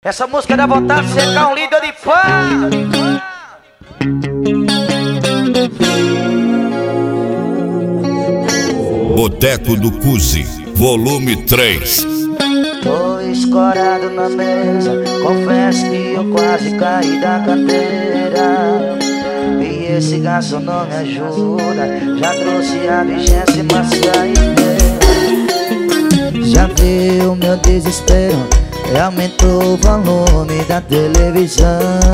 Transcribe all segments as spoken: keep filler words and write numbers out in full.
Essa música dá vontade de secar um líder de fã. Boteco do Cuzi, volume três. Tô escorado na mesa, confesso que eu quase caí da cadeira. E esse garçom não me ajuda, já trouxe a vigésima saideira. Já viu meu desespero, aumentou o volume da televisão.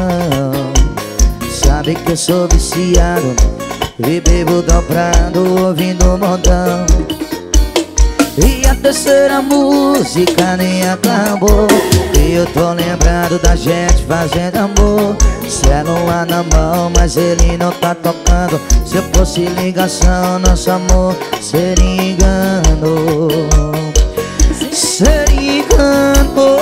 Sabe que eu sou viciado e bebo dobrado ouvindo o modão. E a terceira música nem acabou, e eu tô lembrado da gente fazendo amor. Celular na mão, mas ele não tá tocando. Se eu fosse ligação, nosso amor seria engano. Seria engano.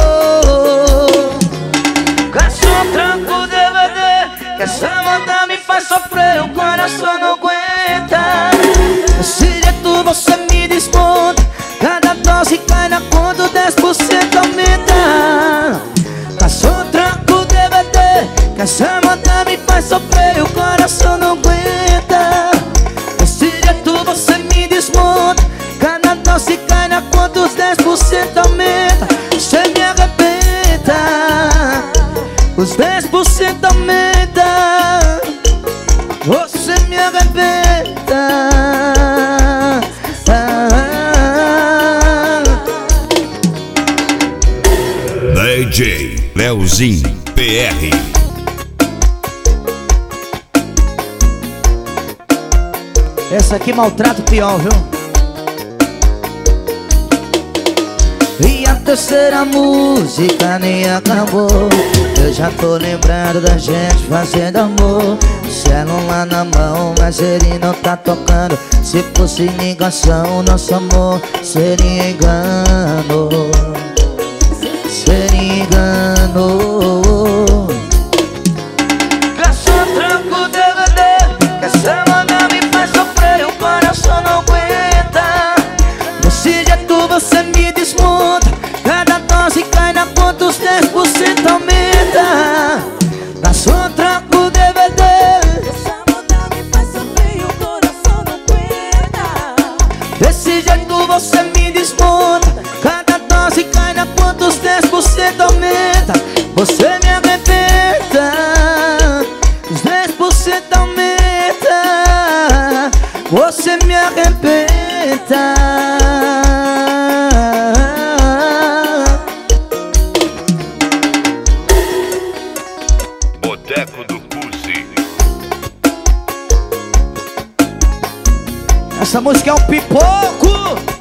Garçom, tranca o D V D, que essa moda me faz sofrer, o coração não aguenta. Se jeito você me desmonta, cada dose cai na conta, dez por cento aumenta. Garçom, tranca o D V D, que essa moda me faz sofrer, o coração não aguenta. Desse jeito você me desmonta, cada dose cai na conta, os dez por cento aumenta. Você me arrebenta, os dez por cento aumenta. Você me arrebenta. D J Leozinho P R. Essa aqui maltrata o pior, viu? E a terceira música nem acabou, eu já tô lembrado da gente fazendo amor. Celular na mão, mas ele não tá tocando. Se fosse ligação, nosso amor seria engano. Seria engano. Garçom, tranca o D V D, que essa moda me faz sofrer, o coração não aguenta. Desse jeito você me desmonta, cada dose cai na conta, os dez por cento aumenta. Garçom, tranca o D V D, essa moda me faz sofrer, o coração não aguenta. desse jeito você me desmonta, cada dose cai na conta, os dez por cento aumenta. Você me arrebenta, os dez por cento aumenta. Você me arrebenta. Boteco do Cuzi. Essa música é um pipoco.